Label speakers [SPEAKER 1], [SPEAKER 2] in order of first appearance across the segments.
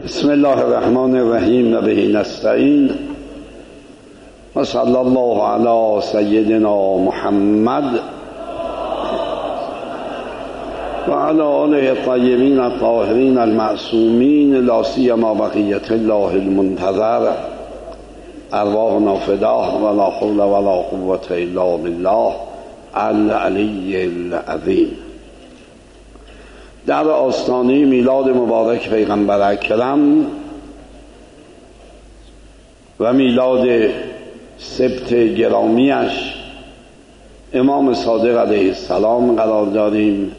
[SPEAKER 1] بسم الله الرحمن الرحیم و به نستعین و صلی الله علی سیدنا محمد و علی آله الطیبین الطاهرین المعصومین لا سیما بقیة الله المنتظر ارواحنا فداه ولا حول ولا قوة الا بالله العلی العظیم. در آستانه میلاد مبارک پیغمبر اکرم و میلاد سبت گرامیش امام صادق علیه السلام قرار داریم.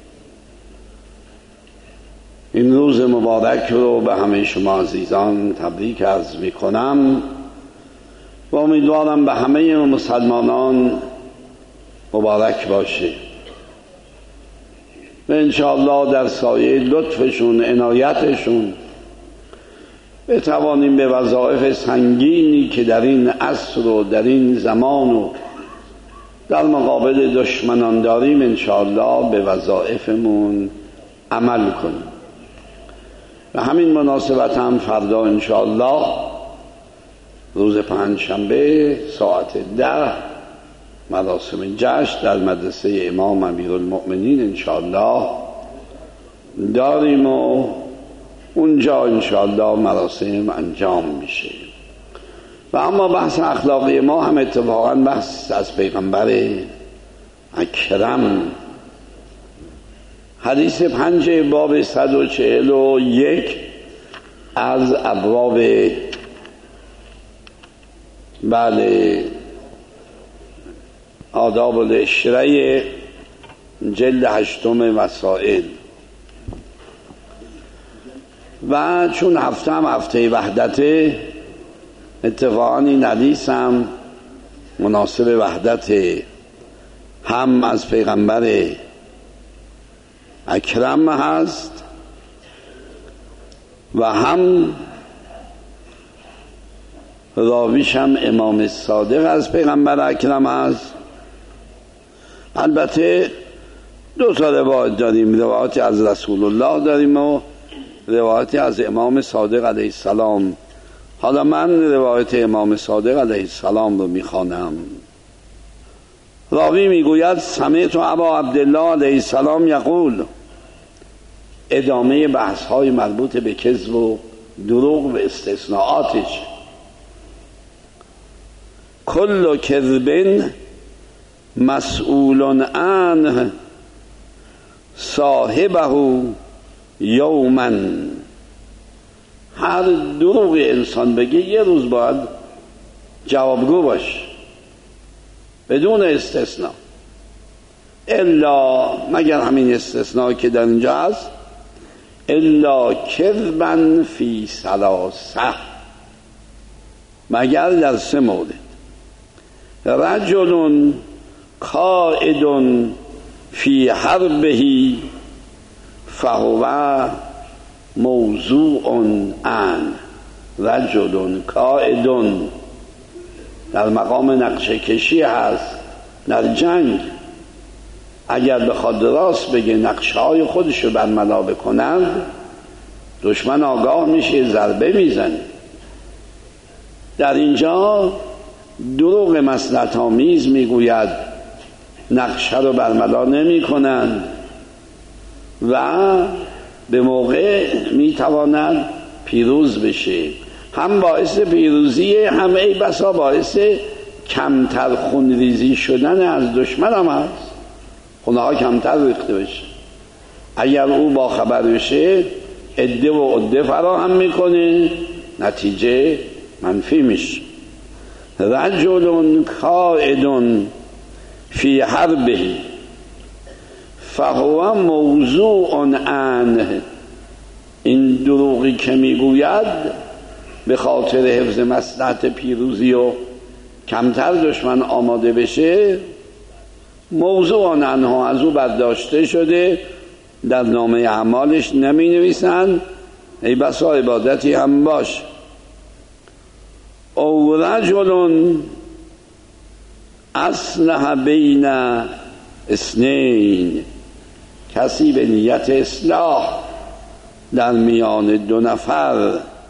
[SPEAKER 1] این روز مبارک رو به همه شما عزیزان تبریک عرض می کنم و امیدوارم به همه مسلمانان مبارک باشه و انشاءالله در سایه لطفشون عنایتشون بتوانیم به وظایف سنگینی که در این عصر و در این زمان و در مقابل دشمنان داریم انشاءالله به وظایفمون عمل کنیم. و همین مناسبت هم فردا انشاءالله روز پنجشنبه ساعت 10 مراسم جشن در مدرسه امام امیرالمؤمنین انشاءالله داریم و اونجا انشاءالله مراسم انجام میشه. و اما بحث اخلاقی ما هم اتفاقا بحث از پیغمبر اکرم. حدیث 5 باب 141 از ابواب آداب العشره جلد 8 مسائل. و چون هفته وحدت اتفاقا این حدیث هم مناسب وحدت هم از پیغمبر اکرم هست و هم راویش هم امام صادق از پیغمبر اکرم هست. البته 2 روایت داریم، روایتی از رسول الله داریم و روایتی از امام صادق علیه السلام. حالا من روایت امام صادق علیه السلام رو میخوانم. راوی میگوید سمعت ابا عبدالله علیه السلام یقول، ادامه بحث های مربوط به کذب و دروغ و استثناءاتش، کل کذب مسئول عنه صاحبه یوما، هر دروغ انسان بگه یه روز باید جوابگو باش بدون استثناء، الا مگر همین استثناء که در اینجا هست، الا کذبا فی 3، مگر در 3 مورد. رجل قائد فی حربه فهو موضوع عنه. رجل قائد در مقام نقشه کشی هست در جنگ، اگر بخواد راست بگه نقشه های خودشو برملا بکنند دشمن آگاه میشه ضربه میزنه. در اینجا دروغ مصلحت آمیز میگوید، نقشه رو برملا نمی کنند و به موقع میتواند پیروز بشه. هم باعث پیروزی، هم ای بسا باعث کمتر خونریزی شدن از دشمن هم هست، خونها کمتر ریخته بشه. اگر او با خبر بشه عده و عده فراهم میکنه، نتیجه منفی میشه. رجل قائد فی حربه فهو موضوع عنه، این دروغی که میگوید به خاطر حفظ مصلحت پیروزی و کمتر دشمن آماده بشه، موضوع عنه، از او برداشته شده، در نامه اعمالش نمی نویسن، ای بسا عبادتی هم باش. او رجل اصلح بین اثنین، کسی به نیت اصلاح در میان دو نفر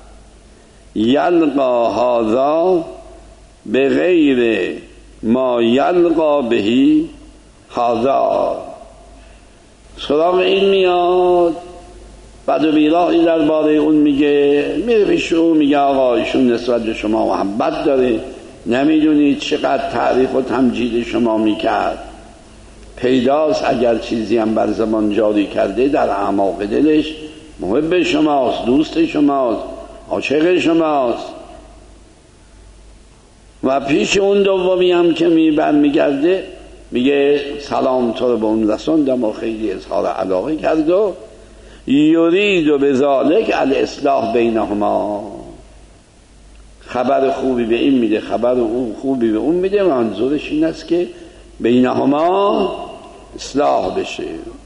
[SPEAKER 1] یلقا هذا به غیر ما یلقا بهی هذا، سراغ این میاد بعد و بیراهی درباره اون میگه، میره پیش اون میگه آقا ایشون نسبت به شما محبت داره، نمیدونید چقدر تعریف و تمجید شما میکرد، پیداست اگر چیزی هم بر زبان جاری کرده در اعماق دلش محب شماست، دوست شماست، عاشق شماست. و پیش اون دومی هم که برمیگرده میگه سلام تو رو به اون رسوندم و خیلی اظهار علاقه کرد و یرید و بذالک الاصلاح بینهما، خبر خوبی به این میده، خبر اون خوبی به اون میده، منظورش این است که بینهما اصلاح بشه.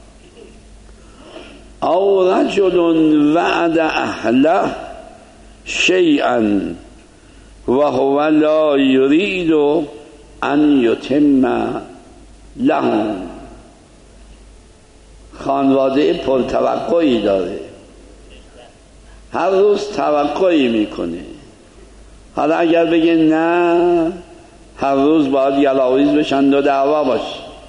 [SPEAKER 1] او رجل وعد اهله شیئا و هو لا یرید ان یتم لهم، خانواده پرتوقعی داره، هر روز توقعی میکنه، حالا اگر بگه نه هر روز باید یلاویز بشن و دعوا باشه،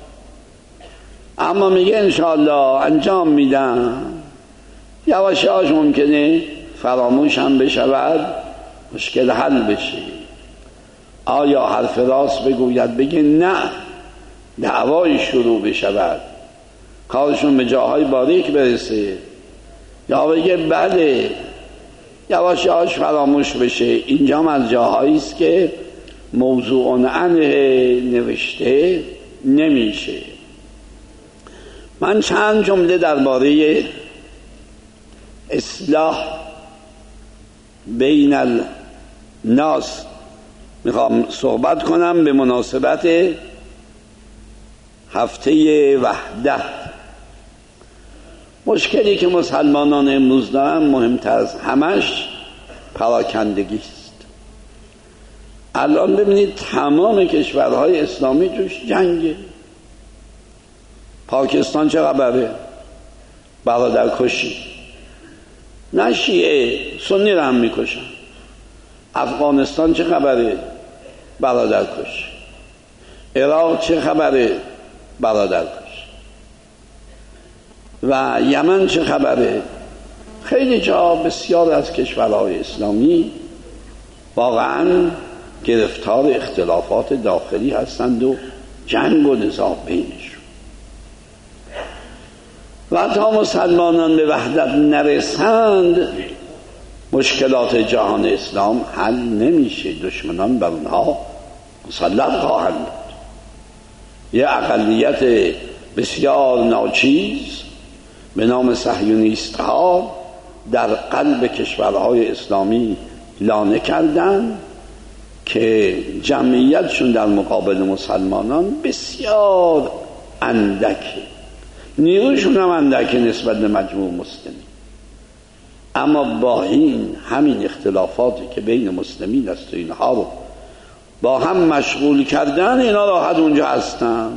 [SPEAKER 1] اما میگه انشاءالله انجام میدم، یواش یواش ممکنه فراموش هم بشود، مشکل حل بشه. آیا حرف راست بگوید بگه نه دعوای شروع بشود، کارشون به جاهای باریک برسه، یا بگه بله یواش یواش فراموش بشه. اینجا از جاهایی است که موضوع عنه نوشته نمیشه. من چند جمله درباره اصلاح بین الناس میخوام صحبت کنم به مناسبت هفته وحدت. مشکلی که مسلمانان امروز دارن مهمتر از همش پراکندگی است. الان ببینید تمام کشورهای اسلامی توش جنگه. پاکستان چه خبره؟ برادرکشی، نه شیعه سنی رو هم میکشن. افغانستان چه خبره؟ برادرکشی. عراق چه خبره؟ برادرکشی. و یمن چه خبره؟ خیلی جا بسیار از کشورهای اسلامی واقعا گرفتار اختلافات داخلی هستند و جنگ و نزاع بینشون. و تا مسلمانان به وحدت نرسند مشکلات جهان اسلام حل نمیشه، دشمنان بر اونها مسلط خواهند بود. یه اقلیت بسیار ناچیز به نام صهیونیست ها در قلب کشورهای اسلامی لانه کردند که جمعیتشون در مقابل مسلمانان بسیار اندکه، نیروشون هم اندکه نسبت به مجموع مسلمین. اما با این همین اختلافاتی که بین مسلمین است و اینها رو با هم مشغول کردن، اینا راحت اونجا هستن.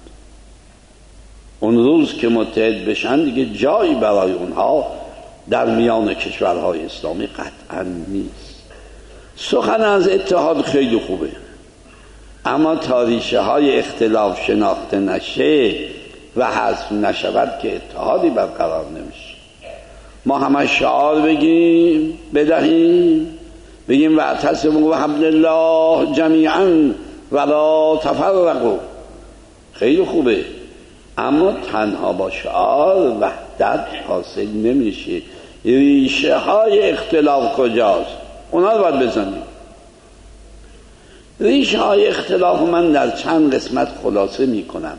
[SPEAKER 1] اون روز که متحد بشن دیگه جایی برای اونها در میان کشورهای اسلامی قطعا نیست. سخن از اتحاد خیلی خوبه، اما تا ریشه های اختلاف شناخته نشه و حذف نشود که اتحادی برقرار نمیشه. ما همه شعار بگیم بدهیم، بگیم واعتصموا بحبل الله جمیعا ولا تفرقوا، خیلی خوبه، اما تنها با شعار وحدت حاصل نمیشه. ریشه های اختلاف کجاست؟ اونا رو باید بزنیم. ریشه های اختلاف من در چند قسمت خلاصه میکنم.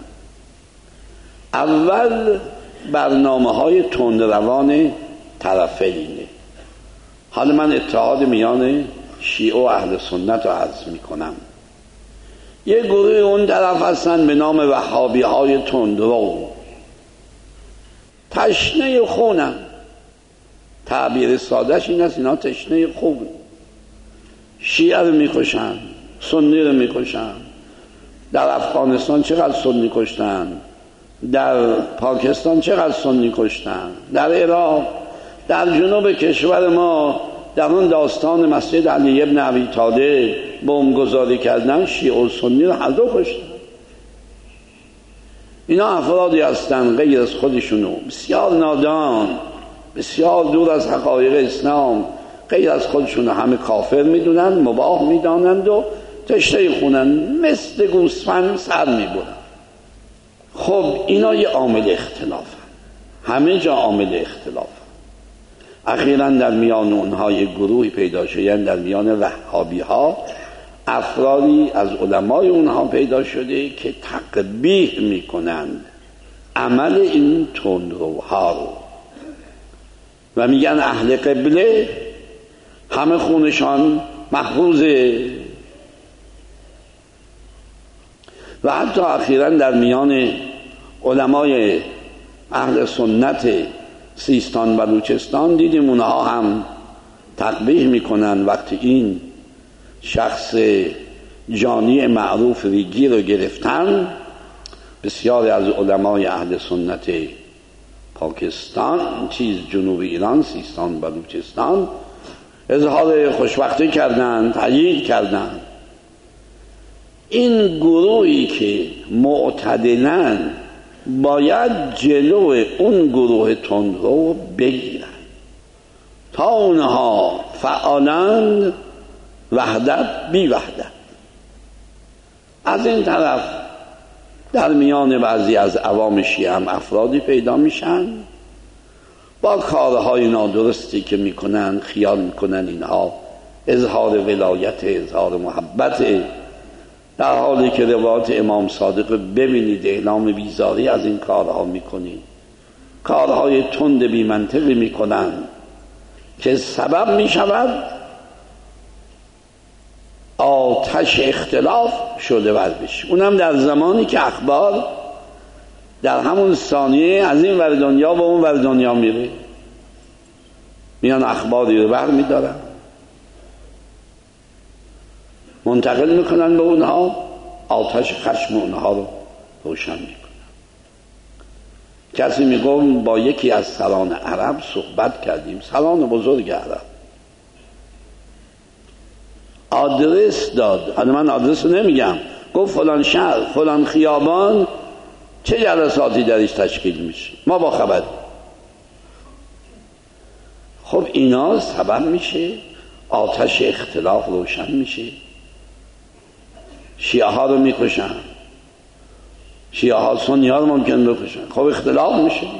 [SPEAKER 1] اول برنامه های تندروان طرفینه. حالا من اتحاد میان شیعه و اهل سنت رو عرض میکنم. یه گروه اون طرف هستن به نام وهابی های تندرو، تشنه خونن، تعبیر سادهش این است اینا تشنه خون. شیعه رو میکشن، سنی رو میکشن. در افغانستان چقدر سنی کشتن، در پاکستان چقدر سنی کشتن، در عراق در جنوب کشور ما در اون داستان مسجد علی ابن ابی طالب بمبگذاری کردن، شیعه و سنی رو هر دو کشتن. اینا افرادی هستن غیر از خودشونو بسیار نادان، بسیار دور از حقایق اسلام، غیر از خودشونو همه کافر میدونن، مباح میدانند و تشنه خونن، مثل گوسفند سر میبرن. خب اینا یه عامل اختلافن، همه جا عامل اختلافن. اخیراً در میان اونها یک گروهی پیدا شدن، در میان وهابی ها افرادی از علمای اونها پیدا شده که تقبیح میکنند عمل این تندروها رو و میگن اهل قبله همه خونشان محفوظه. و حتی اخیراً در میان علمای اهل سنت سیستان و بلوچستان دیدیم اونها هم تقبیح میکنن وقتی این شخص جانی معروف ریگی رو گرفتن. بسیاری از علمای اهل سنت پاکستان، جنوب ایران، سیستان و بلوچستان اظهار خوشبختی کردند، تأیید کردند. این گروهی که معتدلن باید جلو اون گروه تندرو بگیرن تا اونها فعالند وحدت بی وحدت. از این طرف در میان بعضی از عوام شیعه هم افرادی پیدا میشن با کارهای نادرستی که میکنن خیال میکنن اینها اظهار ولایت، اظهار محبت، در حالی که روایت امام صادق ببینید اعلام بیزاری از این کارها میکنید. کارهای تند بی منطقی میکنن که سبب میشود آتش اختلاف شده بشه. اونم در زمانی که اخبار در همون ثانیه از این ور دنیا و اون ور دنیا میره، میان اخباری رو بر میدارن منتقل میکنن به اونها، آتش خشم اونها رو روشن میکنن. کسی میگم با یکی از سران عرب صحبت کردیم، سران بزرگ عرب، آدرس داد، حالا من آدرس رو نمیگم، گفت فلان شهر فلان خیابان چه جلساتی درش تشکیل میشه، ما با خبر. خب اینا سبب میشه آتش اختلاف روشن میشه. شیعه ها رو میکشن، شیعه ها سنی ها رو ممکن بکشن، خب اختلاف میشه دیگه.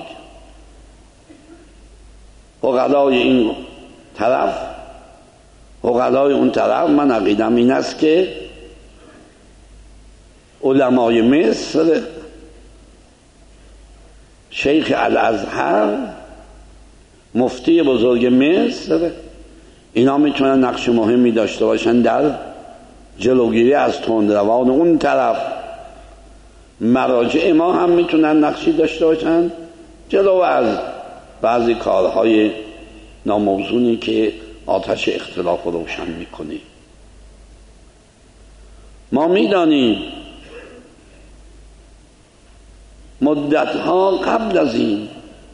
[SPEAKER 1] عقلای این طرف عقلای اون طرف. من عقیدم این است که علمای مصر، شیخ الازهر، مفتی بزرگ مصر، اینا میتونن نقش مهمی داشته باشن در جلوگیری از تندروان اون طرف. مراجع ما هم میتونن نقشی داشته باشن جلو از بعضی کارهای ناموزونی که آتش اختلاف رو روشن میکنه. ما میدانیم مدتها قبل از این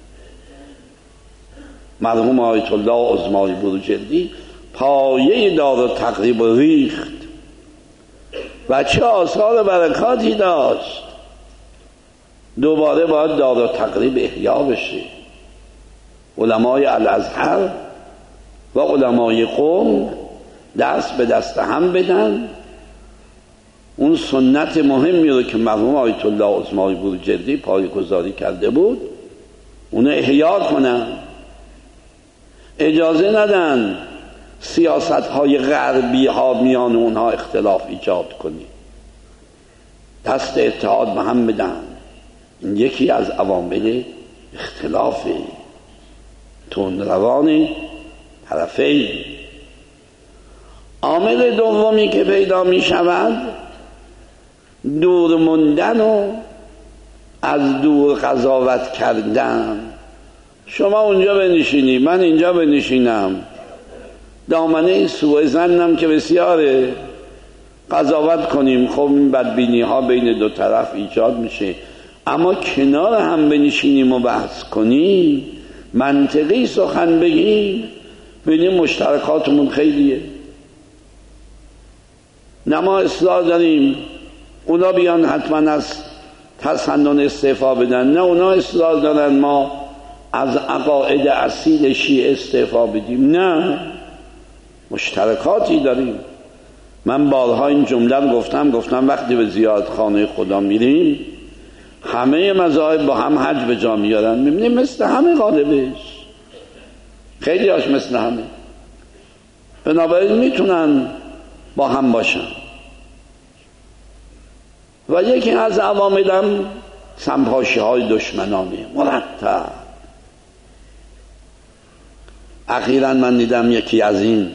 [SPEAKER 1] مرحوم آیت الله عظمای بروجردی پایه دار تقریب ریخت و چه آثار برکاتی داشت. دوباره باید دار تقریب احیا بشه. علمای الازهر و علمای قوم دست به دست هم بدن، اون سنت مهمی رو که مرحوم آیت الله عظمای بروجردی پایه‌گذاری کرده بود اون احیا کنن. اجازه ندن سیاست های غربی ها میان اونها اختلاف ایجاد کنی، دست اتحاد به هم بدن. این یکی از عوامل اختلاف تندروان طرفین. عامل دومی که پیدا می شود دور موندن و از دور قضاوت کردن. شما اونجا بنشینی، من اینجا بنشینم، دامنه سوء ظنم که بسیاره، قضاوت کنیم، خب این بدبینی ها بین دو طرف ایجاد میشه. اما کنار هم بنشینیم و بحث کنیم منطقی سخن بگیم ببینیم مشترکاتمون خیلیه. نه ما اصلاح داریم اونا بیان حتما از تسنن استعفا بدن، نه اونا اصلاح دارن ما از عقاید اصیل شیعه استعفا بدیم، نه مشترکاتی داریم. من بارها این جمله رو گفتم وقتی به زیارتخانه خدا میریم همه مذاهب با هم حج به جا میارن، میبینیم مثل همه غالبش، خیلی هاش مثل همه، بنابراین میتونن با هم باشن. و یکی از عواملم سمپاشی های دشمنانه مرتب. اخیراً من دیدم یکی از این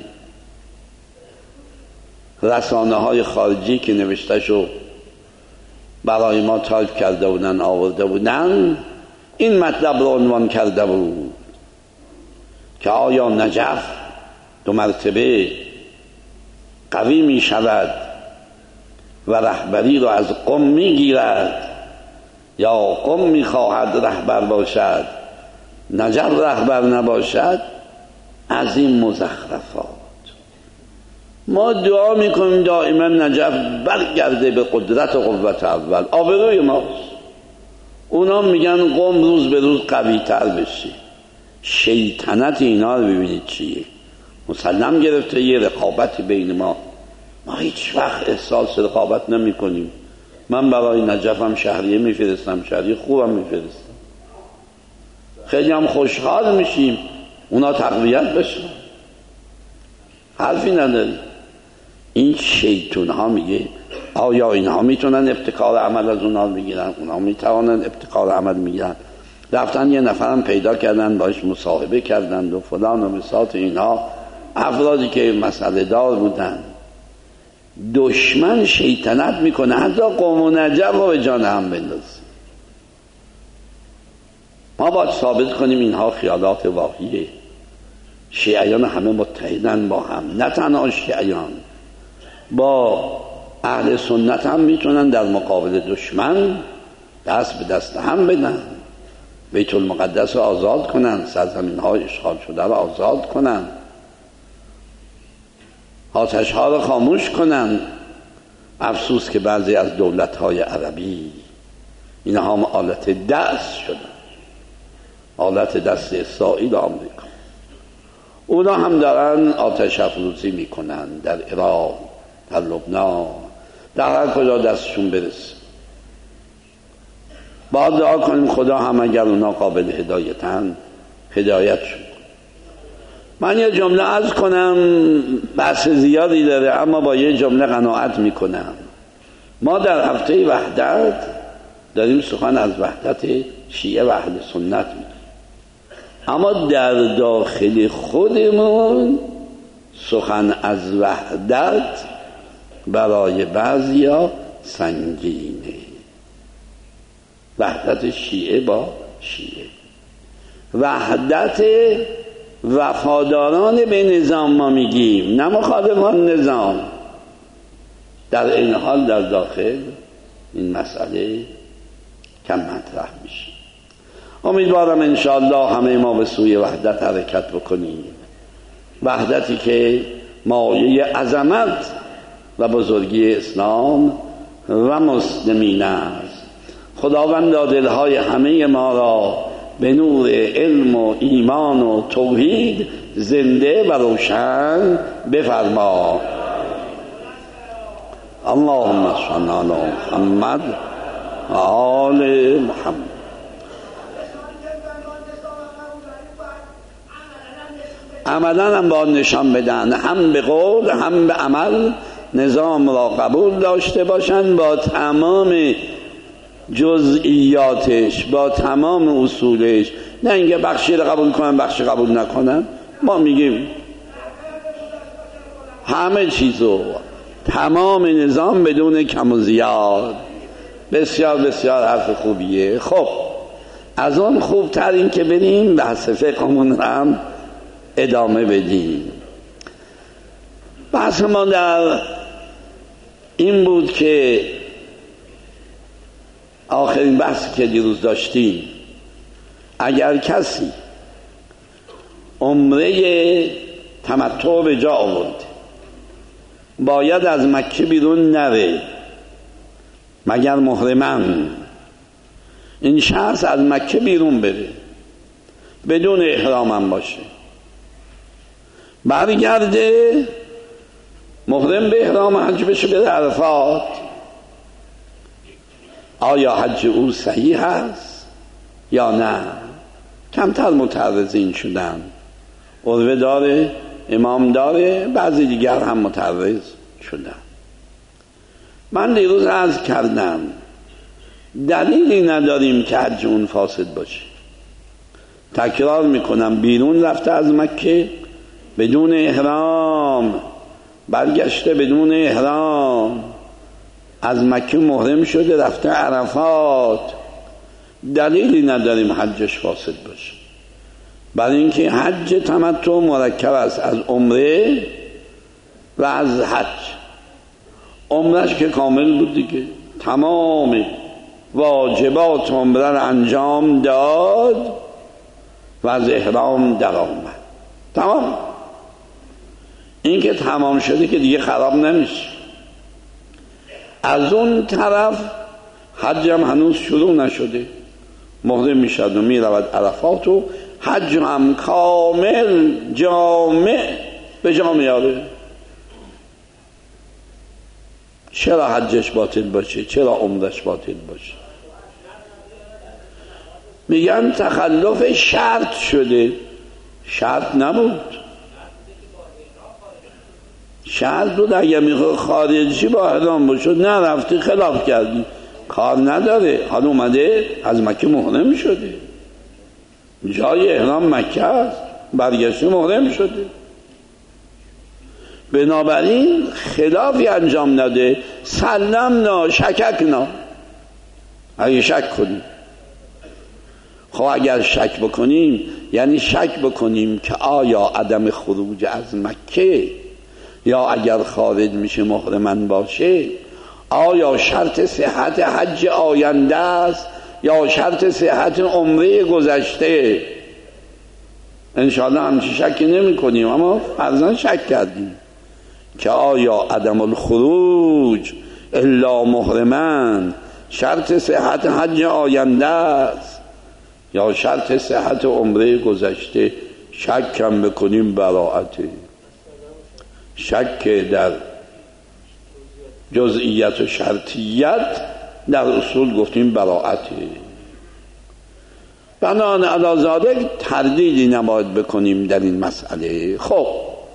[SPEAKER 1] رسانه های خارجی که نوشتهشو برای ما تایپ کرده بودن آورده بودن، این مطلب رو عنوان کرده بود که آیا نجف 2 مرتبه قوی می شود و رهبری رو از قم می گیرد یا قم می خواهد رهبر باشد نجف رهبر نباشد. از این مزخرفات ما دعا میکنیم دائما نجف برگرده به قدرت و قوت اول، آبروی ماست. اونا میگن قم روز به روز قوی تر بشه. شیطنت اینا رو ببینید چیه، مسلم گرفته یه رقابت بین ما هیچ وقت احساس رقابت نمی کنیم. من برای نجفم شهریه میفرستم، شهریه خوبم میفرستم، خیلی هم خوشحال میشیم اونا تقویت بشن، حرفی نداری. این شیطون ها میگه آیا اینها میتونن ابتکار عمل از اونها بگیرن، اونها میتونن ابتکار عمل میگیرن. رفتن یه نفرم پیدا کردن باش مصاحبه کردن و فلان و بساط اینها، افرادی که مسئله دار بودن. دشمن شیطنت میکنه حتی قوم و نجف رو به جان هم بندازه. ما باید ثابت کنیم اینها خیالات واهیه. شیعیان همه متحدن با هم، نه تنها شیعیان، با اهل سنت هم میتونن در مقابل دشمن دست به دست هم بدن، بیت المقدس رو آزاد کنن، سرزمین های اشغال شده رو آزاد کنن، آتش ها رو خاموش کنن. افسوس که بعضی از دولت های عربی اینها هم آلت دست شدن، آلت دست اسرائیل آمریکا. اونا هم دارن آتش افروزی میکنن در عراق، در لبنان، در هر کجا دستشون برسه. باید دعا کنیم خدا هم اگر اونا قابل هدایتن هدایت شد. من یه جمله عرض کنم، بحث زیادی داره اما با یه جمله قناعت میکنم. ما در هفته وحدت داریم سخن از وحدت شیعه و اهل سنت میگیم، اما در داخل خودمون سخن از وحدت برای بعضیا سنگینه. وحدت شیعه با شیعه، وحدت وفاداران به نظام ما میگیم، نه مخالفان نظام. در این حال در داخل این مسئله کم مطرح میشه. امیدوارم انشاءالله همه ما به سوی وحدت حرکت بکنیم، وحدتی که مایه عظمت و بزرگی اسلام و مسلمین است. خداوند دلهای همه ما را به نور علم و ایمان و توحید زنده و روشن بفرما. اللهم صل علی محمد و آل محمد. عملا هم با نشان بدن، هم به قول هم به عمل نظام را قبول داشته باشند با تمام جزئیاتش، با تمام اصولش، نه اینکه بخشی را قبول کنن بخشی قبول نکنن. ما میگیم همه چیزو، تمام نظام بدون کم و زیاد. بسیار بسیار حرف خوبیه. خب از اون خوبتر این که بریم بحث فقهمون هم ادامه بدیم. بحث ما در این بود که آخرین بحثی که دیروز داشتیم، اگر کسی عمره تمتع به جا آورد، باید از مکه بیرون نره مگر محرمن. این شخص از مکه بیرون بره بدون احرامم باشه، برگرده محرم به احرام حج بشه بره عرفات. آیا حج او صحیح هست یا نه؟ کمتر متعرضین شدن. عروه داره، امام داره، بعضی دیگر هم متعرض شدن. من دیروز عرض کردم دلیلی نداریم که حج اون فاسد باشه. تکرار میکنم، بیرون رفته از مکه بدون احرام، برگشته بدون احرام، از مکه محرم شده رفته عرفات، دلیلی نداریم حجش فاسد باشه. برای اینکه حج تمتع مرکب است از عمره و از حج. عمرش که کامل بود دیگه، تمام واجبات عمره رو انجام داد و از احرام در آمد. تمام. این که تمام شده که دیگه خراب نمیشه. از اون طرف حج هم هنوز شروع نشده، محرم میشد و میرود عرفات و حج هم کامل جامع به جا میاره. چرا حجش باطل باشه؟ چرا عمرش باطل باشه؟ میگن تخلف شرط شده. شرط نبود. شرط بود اگه میخواد خارجی با احرام باشه، نرفتی خلاف کردی، کار نداره. حالا اومده از مکه محرم شده، جای احرام مکه است، برگشته محرم شده. بنابراین خلافی انجام نده. سلمنا شککنا، اگه شک کنیم. خب اگر شک بکنیم یعنی شک بکنیم که آیا عدم خروج از مکه یا اگر خارج میشه محرمن باشه، آیا شرط صحت حج آینده است یا شرط صحت عمره گذشته. انشاءالله همچی شکی نمی کنیم، اما فرضاً شک کردیم که آیا عدم الخروج الا محرمن شرط صحت حج آینده است یا شرط صحت عمره گذشته. شک هم بکنیم براعته. شک در جزئیت و شرطیت در اصول گفتیم براعته. بنان علی ذالک تردیدی نباید بکنیم در این مسئله. خب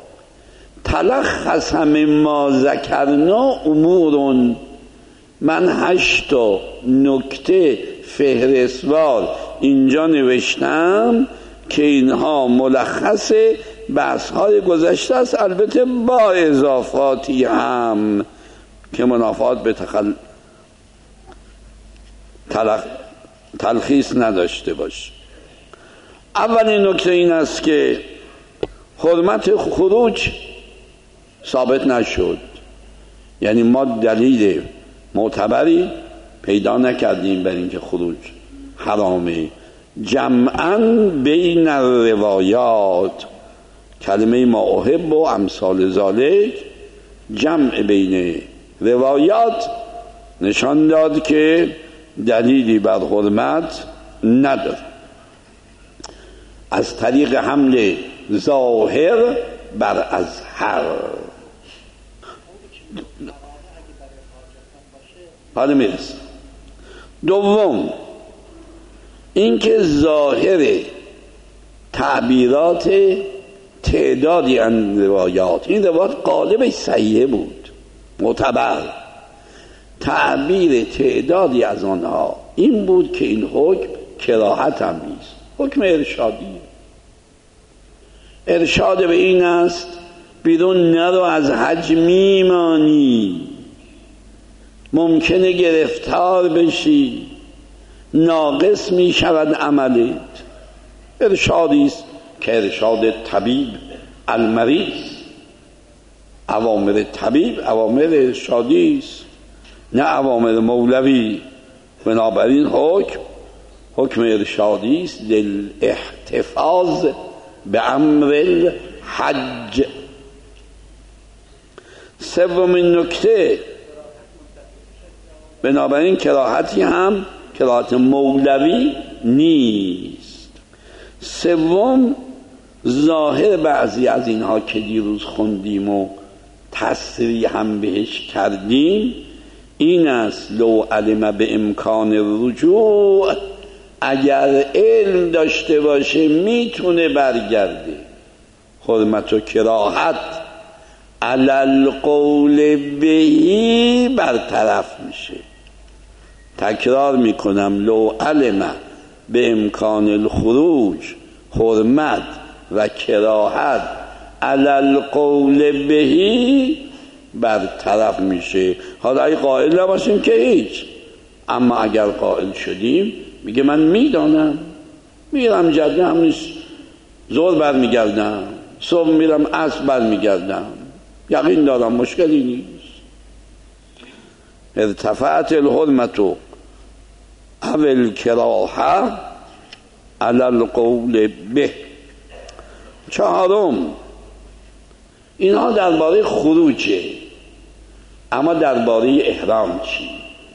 [SPEAKER 1] تلخص ما ذکرنا امورون، من 8 نکته فهرستوار اینجا نوشتم که اینها ملخص بحث های گذشته است، البته با اضافاتی هم که منافات به تلخیص نداشته باشه. اولین نکته این است که حرمت خروج ثابت نشد، یعنی ما دلیل معتبری پیدا نکردیم بر اینکه خروج حرامه. جمعاً بین روایات، کلمه ما احب و امثال ذالک، جمع بین روایات نشان داد که دلیلی بر حرمت نداره. از طریق حمل ظاهر بر اظهر. حالا میرسه. دوم اینکه ظاهر تعبیرات تعدادی از روایات، این روایات غالبش صحیحه بود، معتبر، تعبیر تعدادی از آنها این بود که این حکم کراهت هم نیست، حکم ارشادی. ارشاد به این است بیرون نرو، از حج میمانی، ممکنه گرفتار بشی، ناقص می شود عملت. ارشادی است که ارشاد طبیب المریض. اوامر طبیب اوامر ارشادی است، نه اوامر مولوی. بنابراین حکم ارشادی است للاحتفاظ به امر الحج. سومین نکته، بنابراین کراهتی هم کراهت مولوی نیست. سوم، ظاهر بعضی از اینها که دیروز خوندیم و تصریح هم بهش کردیم این است: لو علم به امکان رجوع، اگر علم داشته باشه میتونه برگرده. حرمت و کراهت علی القول بهی برطرف میشه. تکرار میکنم: لو علم به امکان الخروج، حرمت و کراهت علی القول بهی برطرف میشه. حالا اگه قائل نباشیم که هیچ، اما اگر قائل شدیم میگه من میدانم، میرم جده هم نیست زور برمیگردم، صبح میرم عصر برمیگردم، یقین دارم مشکلی نیست. ارتفعت الحرمت او الکراهه علی القول به. چهارم، اینها درباره خروجه، اما درباره احرام چی؟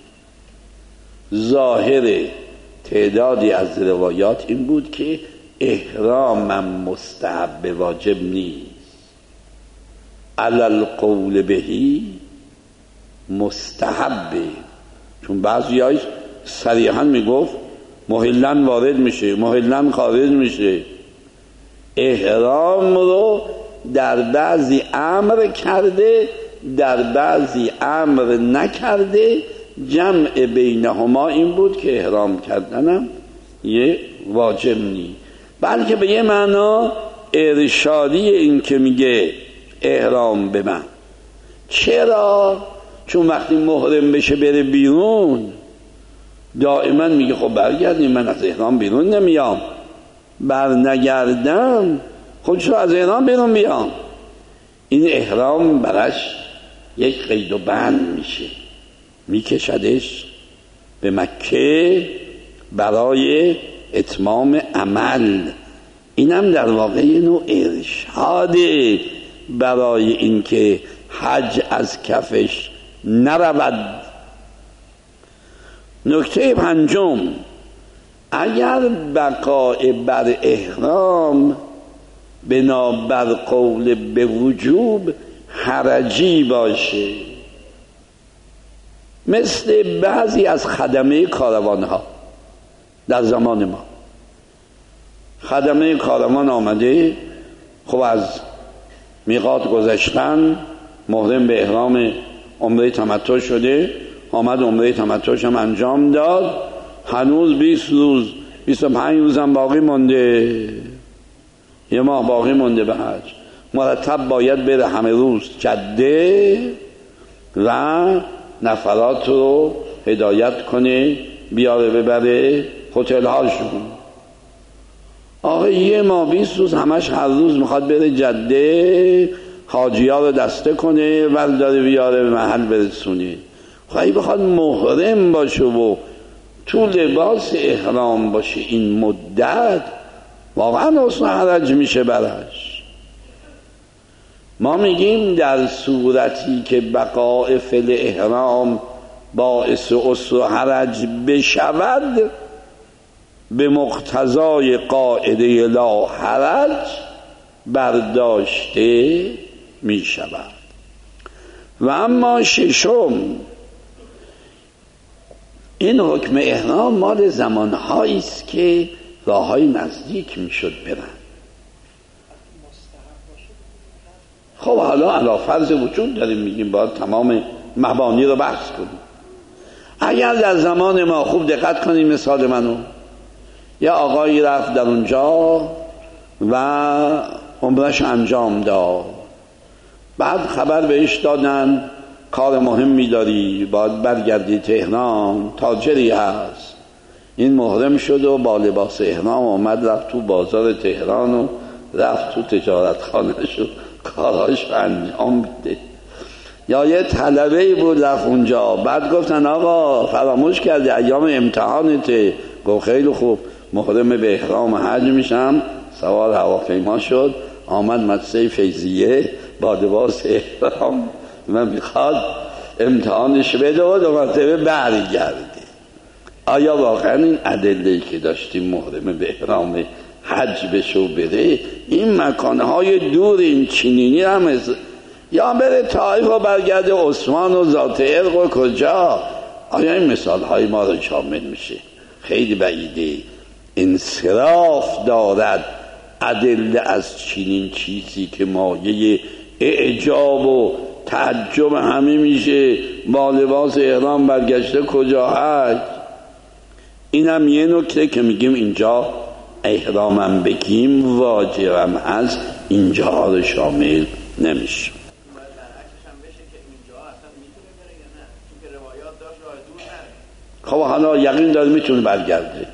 [SPEAKER 1] ظاهر تعدادی از روایات این بود که احرام مستحب واجب نیست. علی القول بهی مستحبه، چون بعضی هایش صریحا میگفت محلن وارد میشه، محلن خارج میشه. احرام رو در بعضی امر کرده، در بعضی امر نکرده. جمع بینهما این بود که احرام کردنم یه واجب نی، بلکه به یه معنا ارشادی این که میگه احرام به من. چرا؟ چون وقتی محرم بشه بره بیرون دائما میگه خب برگردیم، من از احرام بیرون نمیام، بر نگردم خب چرا از احرام بیرون بیام؟ این احرام برش یک قید و بند میشه، میکشدش به مکه برای اتمام عمل. اینم در واقع یه نوع ارشاده برای اینکه حج از کفش نرود. نکته پنجم، اگر بقای بر احرام بنابر قول به وجوب حرجی باشه، مثل بعضی از خدمه کاروان ها در زمان ما. خدمه کاروان آمده، خب از میقات گذشتن، محرم به احرام عمره تمتع شده، آمد عمره تمتعش هم انجام داد، هنوز 20 روز 25 روز هم باقی مونده، یه ماه باقی مونده به حج. مرتب باید بره همه روز جده و نفرات رو هدایت کنه، بیاره ببره هتل هاشون. آقا یه ماه 20 روز همش هر روز میخواد بره جده، حاجی ها رو دسته کنه، داره بیاره به محل برسونه. خواهی بخواد محرم باشه و تو لباس احرام باشه این مدت، واقعا حسن حرج میشه برش. ما میگیم در صورتی که بقاء فل احرام باعث عسر و حرج بشود، به مقتضای قاعده لا حرج برداشته میشود. و اما ششم، این حکم احرام مال زمانهایی است که راههای نزدیک میشد برن. خب حالا علی فرض وجود داریم، میگیم باید تمام مبانی رو بحث کنیم. اگر در زمان ما، خوب دقت کنیم مثال منو، یه آقایی رفت در اونجا و عمرش انجام داد، بعد خبر بهش دادن کار مهمی داری، باید برگردی تهران، تاجری هست. این محرم شد و با لباس احرام آمد، رفت تو بازار تهران و رفت تو تجارت خانه شد کاراش انجام بده. یا یه طلبه‌ای بود رفت اونجا، بعد گفتن آقا فراموش کردی ایام امتحانته. گفت خیلی خوب، محرم به احرام حج میشم، سوار هواپیما شد، آمد مدرسه فیضیه با لباس احرام و میخواد امتحانش بده و 2 مرتبه برگرده. آیا واقعا این ادله‌ای که داشتیم محرم به احرام حج بشو بره این مکانهای دور این چینینی هم یا بره طائف و برگرده عثمان و ذات ارق و کجا؟ آیا این مثال های ما رو شامل میشه؟ خیلی بعیده. انصراف دارد ادله از چنین چیزی که مایه اعجاب و تعجب همه میشه. با لباس احرام برگشته کجا حج؟ اینم یه نکته که میگیم اینجا احرامم بگیم واجبم هست، اینجا رو شامل نمیشه. خب حالا یقین داره میتونه برگرده.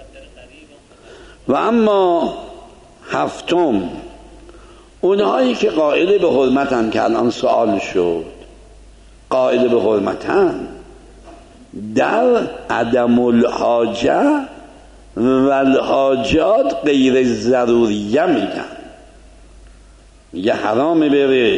[SPEAKER 1] و اما 7، اونهایی که قائل به حرمتن که الان سوال شد، قائل به حرمتن در عدم الحاجه و الحاجات غیر ضروریه میگه حرام بره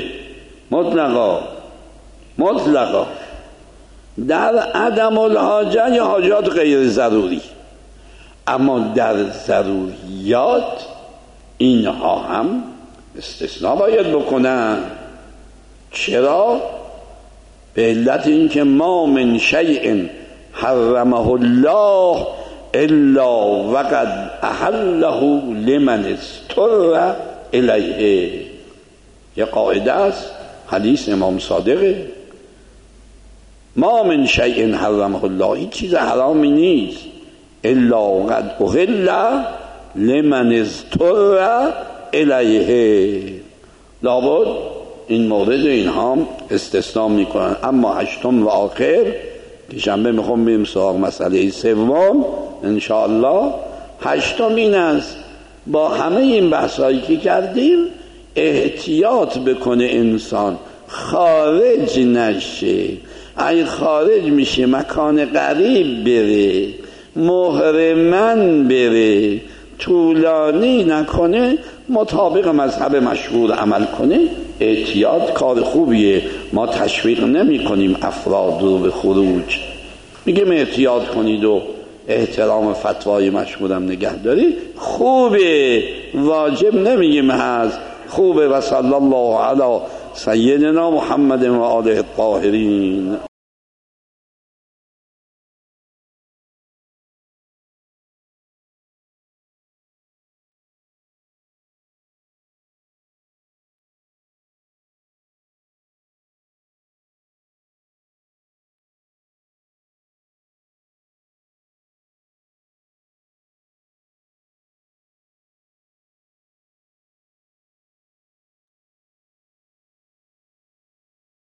[SPEAKER 1] مطلقا در عدم الحاجه یا حاجات غیر ضروری، اما در ضروریات اینها هم استثناء باید بکنن. چرا؟ به علت اینکه ما من شیء حرمه الله الا وقد احله لمن اضطر الیه. یه قاعده است، حدیث امام صادقه، ما من شیء حرمه الله، این چیز حرامی نیست، الا وقد احل لمن اضطر الیه. لابد این مورد اینها هم استثناء میکنن. اما 8 و آخر که شنبه میخوام بریم سراغ مسئله 3 انشاءالله. 8 این است، با همه این بحثایی که کردیم احتیاط بکنه انسان خارج نشه. اگه خارج میشه مکان غریب بره، محرمن بره، طولانی نکنه، مطابق مذهب مشهور عمل کنه. احتیاط کار خوبیه، ما تشویق نمی کنیم افراد رو به خروج، میگیم احتیاط کنید و احترام فتوای مشهورم نگه دارید، خوبه، واجب نمیگیم هست، خوبه. و صلی الله علی سیدنا محمد و آله الطاهرین.